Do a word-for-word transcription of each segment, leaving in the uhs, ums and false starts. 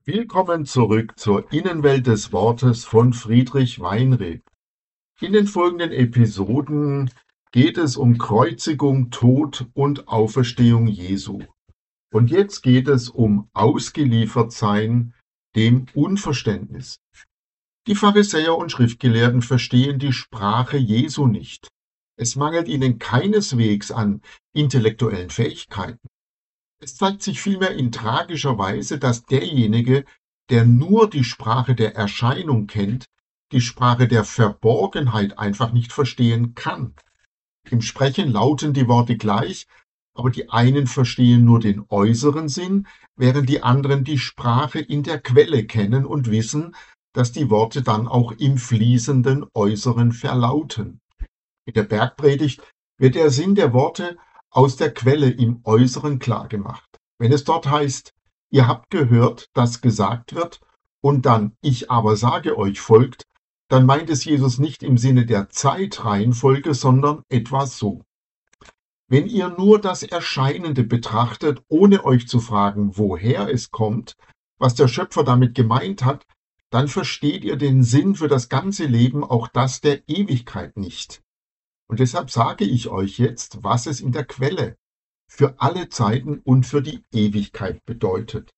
Willkommen zurück zur Innenwelt des Wortes von Friedrich Weinreb. In den folgenden Episoden geht es um Kreuzigung, Tod und Auferstehung Jesu. Und jetzt geht es um Ausgeliefertsein dem Unverständnis. Die Pharisäer und Schriftgelehrten verstehen die Sprache Jesu nicht. Es mangelt ihnen keineswegs an intellektuellen Fähigkeiten. Es zeigt sich vielmehr in tragischer Weise, dass derjenige, der nur die Sprache der Erscheinung kennt, die Sprache der Verborgenheit einfach nicht verstehen kann. Im Sprechen lauten die Worte gleich, aber die einen verstehen nur den äußeren Sinn, während die anderen die Sprache in der Quelle kennen und wissen, dass die Worte dann auch im fließenden Äußeren verlauten. In der Bergpredigt wird der Sinn der Worte aus der Quelle im Äußeren klargemacht. Wenn es dort heißt, ihr habt gehört, dass gesagt wird, und dann ich aber sage euch folgt, dann meint es Jesus nicht im Sinne der Zeitreihenfolge, sondern etwa so. Wenn ihr nur das Erscheinende betrachtet, ohne euch zu fragen, woher es kommt, was der Schöpfer damit gemeint hat, dann versteht ihr den Sinn für das ganze Leben, auch das der Ewigkeit nicht. Und deshalb sage ich euch jetzt, was es in der Quelle für alle Zeiten und für die Ewigkeit bedeutet.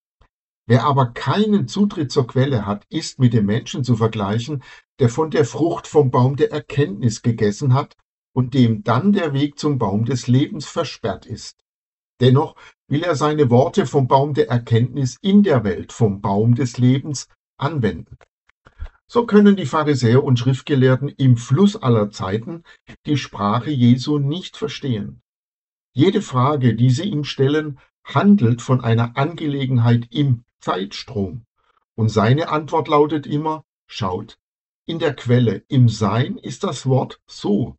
Wer aber keinen Zutritt zur Quelle hat, ist mit dem Menschen zu vergleichen, der von der Frucht vom Baum der Erkenntnis gegessen hat und dem dann der Weg zum Baum des Lebens versperrt ist. Dennoch will er seine Worte vom Baum der Erkenntnis in der Welt, vom Baum des Lebens, anwenden. So können die Pharisäer und Schriftgelehrten im Fluss aller Zeiten die Sprache Jesu nicht verstehen. Jede Frage, die sie ihm stellen, handelt von einer Angelegenheit im Zeitstrom. Und seine Antwort lautet immer, schaut, in der Quelle, im Sein ist das Wort so.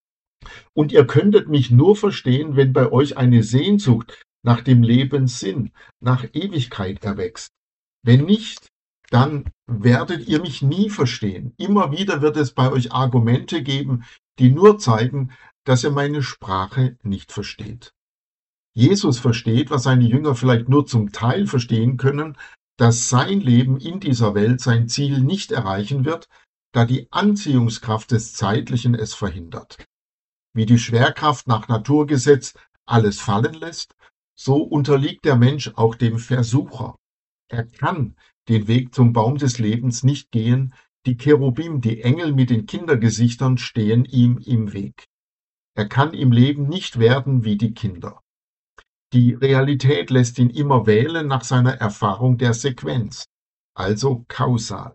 Und ihr könntet mich nur verstehen, wenn bei euch eine Sehnsucht nach dem Lebenssinn, nach Ewigkeit erwächst. Wenn nicht, dann werdet ihr mich nie verstehen. Immer wieder wird es bei euch Argumente geben, die nur zeigen, dass ihr meine Sprache nicht versteht. Jesus versteht, was seine Jünger vielleicht nur zum Teil verstehen können, dass sein Leben in dieser Welt sein Ziel nicht erreichen wird, da die Anziehungskraft des Zeitlichen es verhindert. Wie die Schwerkraft nach Naturgesetz alles fallen lässt, so unterliegt der Mensch auch dem Versucher. Er kann den Weg zum Baum des Lebens nicht gehen, die Cherubim, die Engel mit den Kindergesichtern stehen ihm im Weg. Er kann im Leben nicht werden wie die Kinder. Die Realität lässt ihn immer wählen nach seiner Erfahrung der Sequenz, also kausal.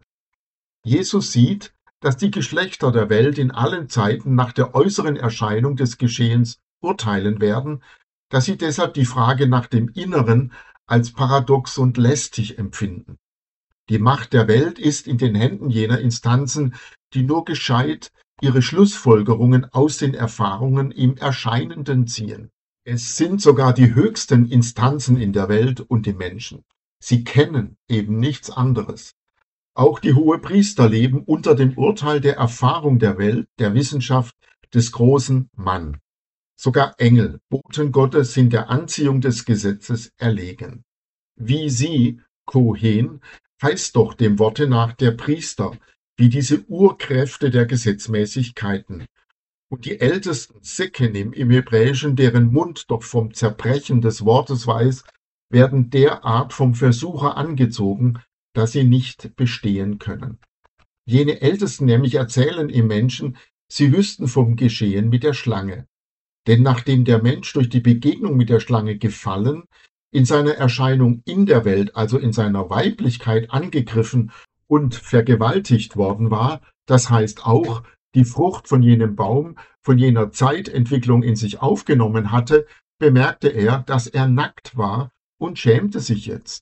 Jesus sieht, dass die Geschlechter der Welt in allen Zeiten nach der äußeren Erscheinung des Geschehens urteilen werden, dass sie deshalb die Frage nach dem Inneren als paradox und lästig empfinden. Die Macht der Welt ist in den Händen jener Instanzen, die nur gescheit ihre Schlussfolgerungen aus den Erfahrungen im Erscheinenden ziehen. Es sind sogar die höchsten Instanzen in der Welt und im Menschen. Sie kennen eben nichts anderes. Auch die Hohepriester leben unter dem Urteil der Erfahrung der Welt, der Wissenschaft, des großen Mann. Sogar Engel, Boten Gottes, sind der Anziehung des Gesetzes erlegen. Wie sie, Kohen, heißt doch dem Worte nach der Priester, wie diese Urkräfte der Gesetzmäßigkeiten. Und die ältesten Sekenim im Hebräischen, deren Mund doch vom Zerbrechen des Wortes weiß, werden derart vom Versucher angezogen, dass sie nicht bestehen können. Jene Ältesten nämlich erzählen im Menschen, sie wüssten vom Geschehen mit der Schlange. Denn nachdem der Mensch durch die Begegnung mit der Schlange gefallen, in seiner Erscheinung in der Welt, also in seiner Weiblichkeit angegriffen und vergewaltigt worden war, das heißt auch, die Frucht von jenem Baum, von jener Zeitentwicklung in sich aufgenommen hatte, bemerkte er, dass er nackt war und schämte sich jetzt.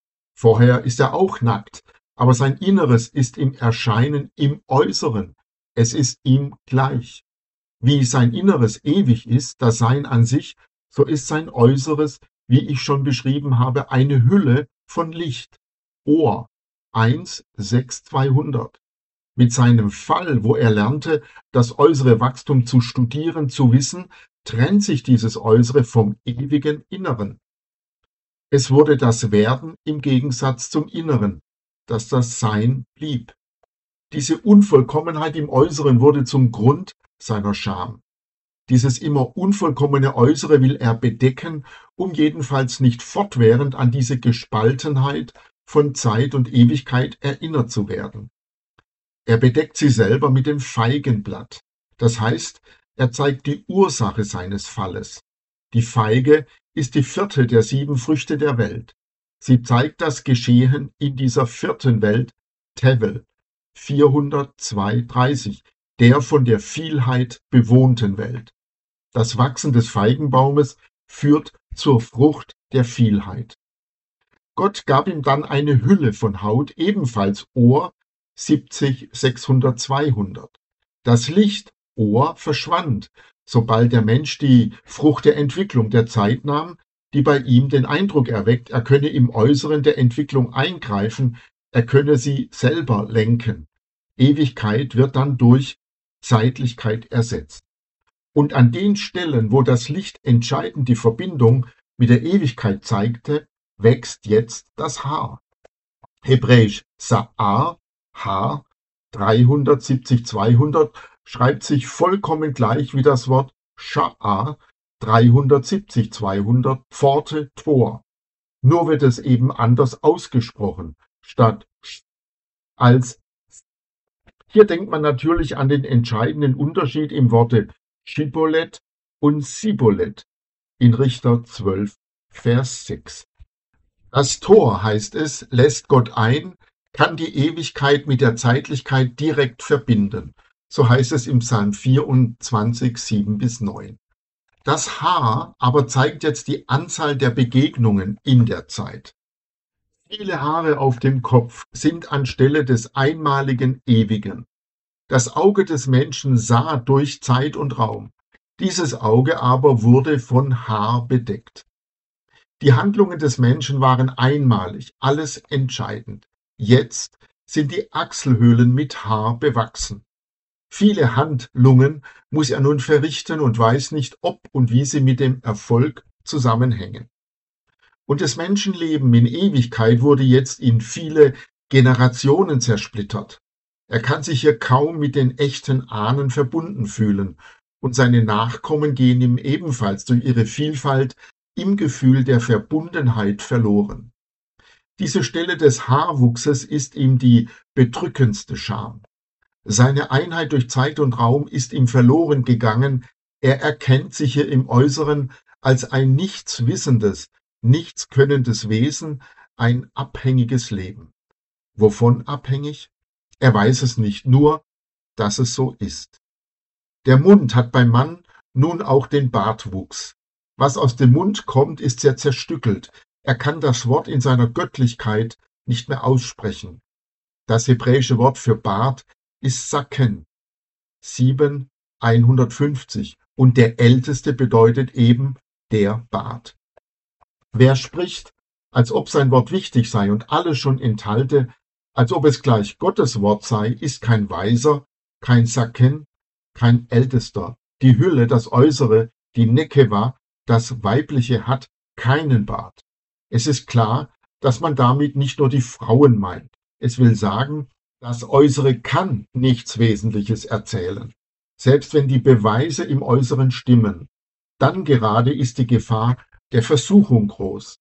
Vorher ist er auch nackt, aber sein Inneres ist im Erscheinen im Äußeren. Es ist ihm gleich. Wie sein Inneres ewig ist, das Sein an sich, so ist sein Äußeres, wie ich schon beschrieben habe, eine Hülle von Licht. Ohr eins sechs zweihundert. Mit seinem Fall, wo er lernte, das äußere Wachstum zu studieren, zu wissen, trennt sich dieses Äußere vom ewigen Inneren. Es wurde das Werden im Gegensatz zum Inneren, dass das Sein blieb. Diese Unvollkommenheit im Äußeren wurde zum Grund seiner Scham. Dieses immer unvollkommene Äußere will er bedecken, um jedenfalls nicht fortwährend an diese Gespaltenheit von Zeit und Ewigkeit erinnert zu werden. Er bedeckt sie selber mit dem Feigenblatt. Das heißt, er zeigt die Ursache seines Falles. Die Feige ist die vierte der sieben Früchte der Welt. Sie zeigt das Geschehen in dieser vierten Welt, Tevel, vierhundertzweiunddreißig, der von der Vielheit bewohnten Welt. Das Wachsen des Feigenbaumes führt zur Frucht der Vielheit. Gott gab ihm dann eine Hülle von Haut, ebenfalls Or, siebzig, sechshundert, zweihundert. Das Licht, Or, verschwand, sobald der Mensch die Frucht der Entwicklung der Zeit nahm, die bei ihm den Eindruck erweckt, er könne im Äußeren der Entwicklung eingreifen, er könne sie selber lenken. Ewigkeit wird dann durch Zeitlichkeit ersetzt. Und an den Stellen, wo das Licht entscheidend die Verbindung mit der Ewigkeit zeigte, wächst jetzt das Haar. Hebräisch Sa'ar, Haar, dreihundertsiebzig, zweihundert, schreibt sich vollkommen gleich wie das Wort Sha'ar, dreihundertsiebzig, zweihundert, Pforte, Tor. Nur wird es eben anders ausgesprochen, statt Sch als. Hier denkt man natürlich an den entscheidenden Unterschied im Worte Schibolet und Sibolet in Richter zwölf, Vers sechs. Das Tor, heißt es, lässt Gott ein, kann die Ewigkeit mit der Zeitlichkeit direkt verbinden. So heißt es im Psalm vierundzwanzig, sieben bis neun. Das Haar aber zeigt jetzt die Anzahl der Begegnungen in der Zeit. Viele Haare auf dem Kopf sind anstelle des einmaligen Ewigen. Das Auge des Menschen sah durch Zeit und Raum. Dieses Auge aber wurde von Haar bedeckt. Die Handlungen des Menschen waren einmalig, alles entscheidend. Jetzt sind die Achselhöhlen mit Haar bewachsen. Viele Handlungen muss er nun verrichten und weiß nicht, ob und wie sie mit dem Erfolg zusammenhängen. Und das Menschenleben in Ewigkeit wurde jetzt in viele Generationen zersplittert. Er kann sich hier kaum mit den echten Ahnen verbunden fühlen, und seine Nachkommen gehen ihm ebenfalls durch ihre Vielfalt im Gefühl der Verbundenheit verloren. Diese Stelle des Haarwuchses ist ihm die bedrückendste Scham. Seine Einheit durch Zeit und Raum ist ihm verloren gegangen. Er erkennt sich hier im Äußeren als ein nichtswissendes, nichtskönnendes Wesen, ein abhängiges Leben. Wovon abhängig? Er weiß es nicht, nur, dass es so ist. Der Mund hat beim Mann nun auch den Bartwuchs. Was aus dem Mund kommt, ist sehr zerstückelt. Er kann das Wort in seiner Göttlichkeit nicht mehr aussprechen. Das hebräische Wort für Bart ist Saken, sieben, hundertfünfzig, und der Älteste bedeutet eben der Bart. Wer spricht, als ob sein Wort wichtig sei und alles schon enthalte, als ob es gleich Gottes Wort sei, ist kein Weiser, kein Saken, kein Ältester. Die Hülle, das Äußere, die Nekeva, das Weibliche hat keinen Bart. Es ist klar, dass man damit nicht nur die Frauen meint. Es will sagen, das Äußere kann nichts Wesentliches erzählen. Selbst wenn die Beweise im Äußeren stimmen, dann gerade ist die Gefahr der Versuchung groß.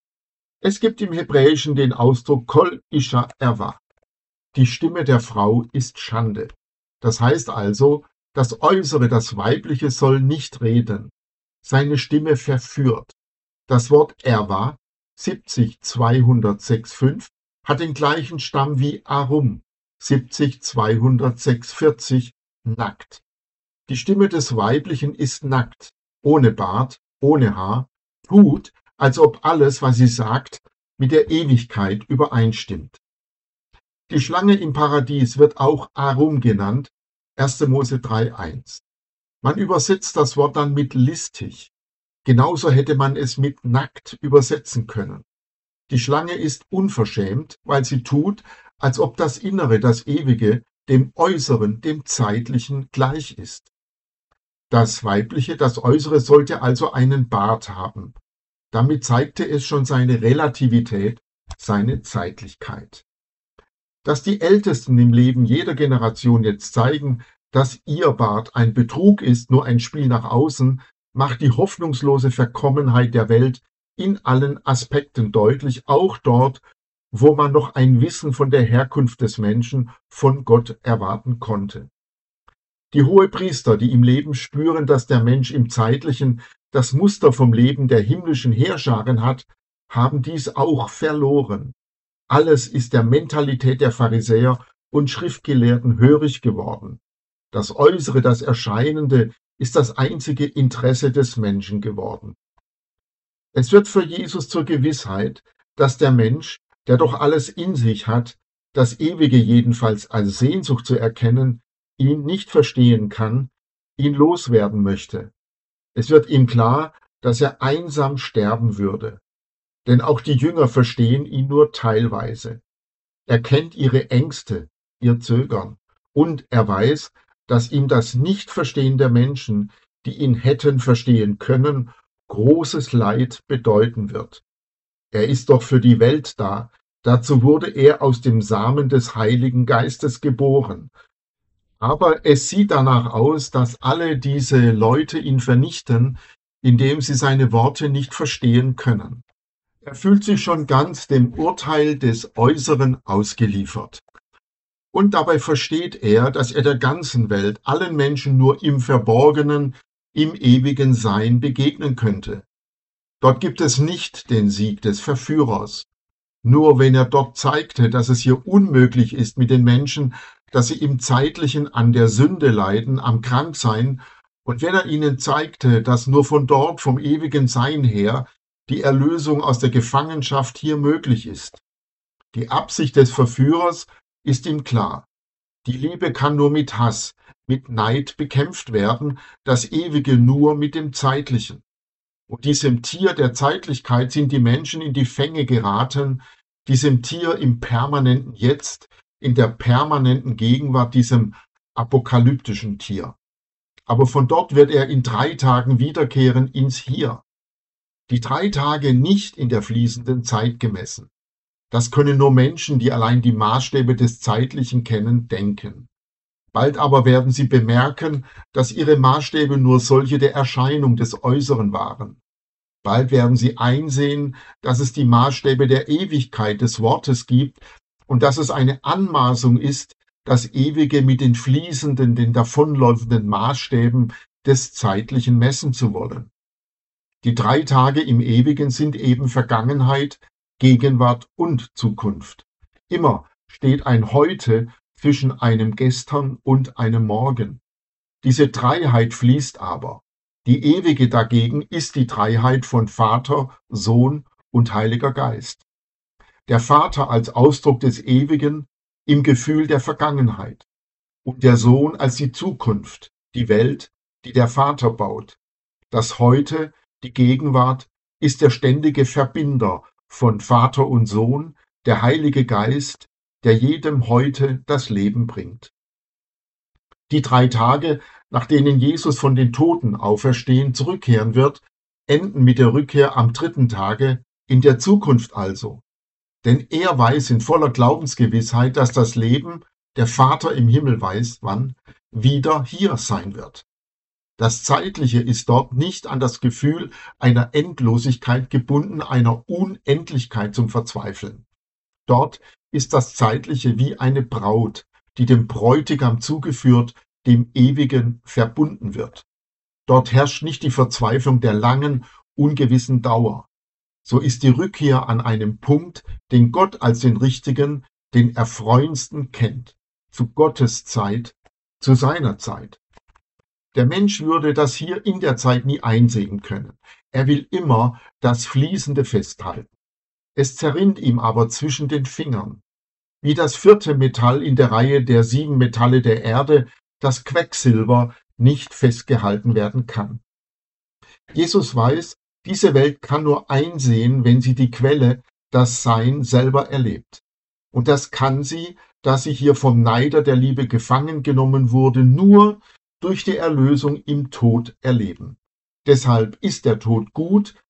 Es gibt im Hebräischen den Ausdruck Kol Isha Erwa. Die Stimme der Frau ist Schande. Das heißt also, das Äußere, das Weibliche soll nicht reden. Seine Stimme verführt. Das Wort Erwa, siebzig, zweihundertfünf, hat den gleichen Stamm wie Arum, siebzig, zweihundertvierzig, nackt. Die Stimme des Weiblichen ist nackt, ohne Bart, ohne Haar, tut, als ob alles, was sie sagt, mit der Ewigkeit übereinstimmt. Die Schlange im Paradies wird auch Arum genannt, erster Mose drei, eins. Man übersetzt das Wort dann mit listig. Genauso hätte man es mit nackt übersetzen können. Die Schlange ist unverschämt, weil sie tut, als ob das Innere, das Ewige, dem Äußeren, dem Zeitlichen gleich ist. Das Weibliche, das Äußere sollte also einen Bart haben. Damit zeigte es schon seine Relativität, seine Zeitlichkeit. Dass die Ältesten im Leben jeder Generation jetzt zeigen, dass ihr Bart ein Betrug ist, nur ein Spiel nach außen, macht die hoffnungslose Verkommenheit der Welt in allen Aspekten deutlich, auch dort, wo man noch ein Wissen von der Herkunft des Menschen von Gott erwarten konnte. Die Hohepriester, die im Leben spüren, dass der Mensch im Zeitlichen das Muster vom Leben der himmlischen Heerscharen hat, haben dies auch verloren. Alles ist der Mentalität der Pharisäer und Schriftgelehrten hörig geworden. Das Äußere, das Erscheinende ist das einzige Interesse des Menschen geworden. Es wird für Jesus zur Gewissheit, dass der Mensch, der doch alles in sich hat, das Ewige jedenfalls als Sehnsucht zu erkennen, ihn nicht verstehen kann, ihn loswerden möchte. Es wird ihm klar, dass er einsam sterben würde. Denn auch die Jünger verstehen ihn nur teilweise. Er kennt ihre Ängste, ihr Zögern, und er weiß, dass ihm das Nichtverstehen der Menschen, die ihn hätten verstehen können, großes Leid bedeuten wird. Er ist doch für die Welt da, dazu wurde er aus dem Samen des Heiligen Geistes geboren. Aber es sieht danach aus, dass alle diese Leute ihn vernichten, indem sie seine Worte nicht verstehen können. Er fühlt sich schon ganz dem Urteil des Äußeren ausgeliefert. Und dabei versteht er, dass er der ganzen Welt, allen Menschen nur im Verborgenen, im ewigen Sein begegnen könnte. Dort gibt es nicht den Sieg des Verführers. Nur wenn er dort zeigte, dass es hier unmöglich ist mit den Menschen, dass sie im Zeitlichen an der Sünde leiden, am Kranksein, und wenn er ihnen zeigte, dass nur von dort, vom ewigen Sein her, die Erlösung aus der Gefangenschaft hier möglich ist. Die Absicht des Verführers ist ihm klar. Die Liebe kann nur mit Hass, mit Neid bekämpft werden, das Ewige nur mit dem Zeitlichen. Und diesem Tier der Zeitlichkeit sind die Menschen in die Fänge geraten, diesem Tier im permanenten Jetzt, in der permanenten Gegenwart, diesem apokalyptischen Tier. Aber von dort wird er in drei Tagen wiederkehren ins Hier. Die drei Tage nicht in der fließenden Zeit gemessen. Das können nur Menschen, die allein die Maßstäbe des Zeitlichen kennen, denken. Bald aber werden sie bemerken, dass ihre Maßstäbe nur solche der Erscheinung des Äußeren waren. Bald werden sie einsehen, dass es die Maßstäbe der Ewigkeit des Wortes gibt und dass es eine Anmaßung ist, das Ewige mit den fließenden, den davonläufenden Maßstäben des Zeitlichen messen zu wollen. Die drei Tage im Ewigen sind eben Vergangenheit, Gegenwart und Zukunft. Immer steht ein Heute zwischen einem Gestern und einem Morgen. Diese Dreiheit fließt aber. Die ewige dagegen ist die Dreiheit von Vater, Sohn und Heiliger Geist. Der Vater als Ausdruck des Ewigen im Gefühl der Vergangenheit und der Sohn als die Zukunft, die Welt, die der Vater baut. Das Heute, die Gegenwart, ist der ständige Verbinder von Vater und Sohn, der Heilige Geist, der jedem heute das Leben bringt. Die drei Tage, nach denen Jesus von den Toten auferstehen zurückkehren wird, enden mit der Rückkehr am dritten Tage, in der Zukunft also. Denn er weiß in voller Glaubensgewissheit, dass das Leben, der Vater im Himmel weiß, wann, wieder hier sein wird. Das Zeitliche ist dort nicht an das Gefühl einer Endlosigkeit gebunden, einer Unendlichkeit zum Verzweifeln. Dort ist das Zeitliche wie eine Braut, die dem Bräutigam zugeführt, dem Ewigen verbunden wird. Dort herrscht nicht die Verzweiflung der langen, ungewissen Dauer. So ist die Rückkehr an einem Punkt, den Gott als den richtigen, den erfreuendsten kennt, zu Gottes Zeit, zu seiner Zeit. Der Mensch würde das hier in der Zeit nie einsehen können. Er will immer das Fließende festhalten. Es zerrinnt ihm aber zwischen den Fingern. Wie das vierte Metall in der Reihe der sieben Metalle der Erde, das Quecksilber, nicht festgehalten werden kann. Jesus weiß, diese Welt kann nur einsehen, wenn sie die Quelle, das Sein, selber erlebt. Und das kann sie, da sie hier vom Neider der Liebe gefangen genommen wurde, nur durch die Erlösung im Tod erleben. Deshalb ist der Tod gut,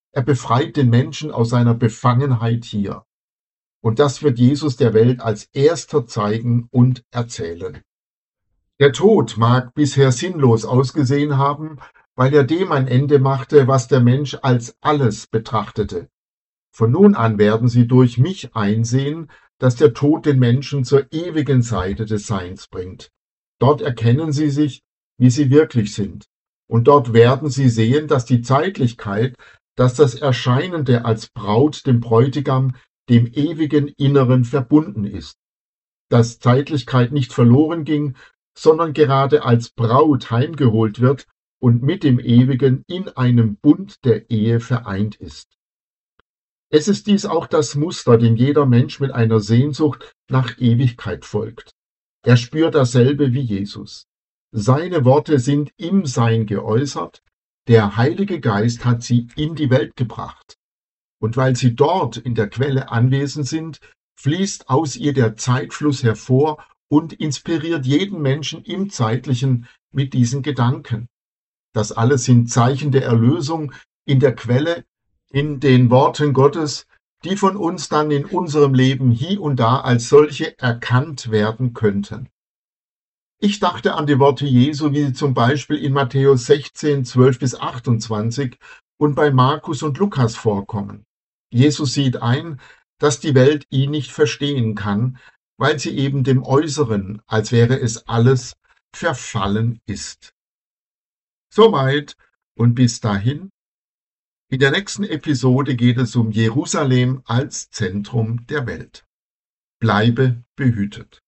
Er befreit den Menschen aus seiner Befangenheit hier. Und das wird Jesus der Welt als erster zeigen und erzählen. Der Tod mag bisher sinnlos ausgesehen haben, weil er dem ein Ende machte, was der Mensch als alles betrachtete. Von nun an werden sie durch mich einsehen, dass der Tod den Menschen zur ewigen Seite des Seins bringt. Dort erkennen sie sich, wie sie wirklich sind. Und dort werden sie sehen, dass die Zeitlichkeit, dass das Erscheinende als Braut dem Bräutigam, dem ewigen Inneren verbunden ist. Dass Zeitlichkeit nicht verloren ging, sondern gerade als Braut heimgeholt wird und mit dem Ewigen in einem Bund der Ehe vereint ist. Es ist dies auch das Muster, dem jeder Mensch mit einer Sehnsucht nach Ewigkeit folgt. Er spürt dasselbe wie Jesus. Seine Worte sind im Sein geäußert, der Heilige Geist hat sie in die Welt gebracht. Und weil sie dort in der Quelle anwesend sind, fließt aus ihr der Zeitfluss hervor und inspiriert jeden Menschen im Zeitlichen mit diesen Gedanken. Das alles sind Zeichen der Erlösung in der Quelle, in den Worten Gottes, die von uns dann in unserem Leben hier und da als solche erkannt werden könnten. Ich dachte an die Worte Jesu, wie sie zum Beispiel in Matthäus sechzehn, zwölf bis achtundzwanzig und bei Markus und Lukas vorkommen. Jesus sieht ein, dass die Welt ihn nicht verstehen kann, weil sie eben dem Äußeren, als wäre es alles, verfallen ist. Soweit und bis dahin. In der nächsten Episode geht es um Jerusalem als Zentrum der Welt. Bleibe behütet.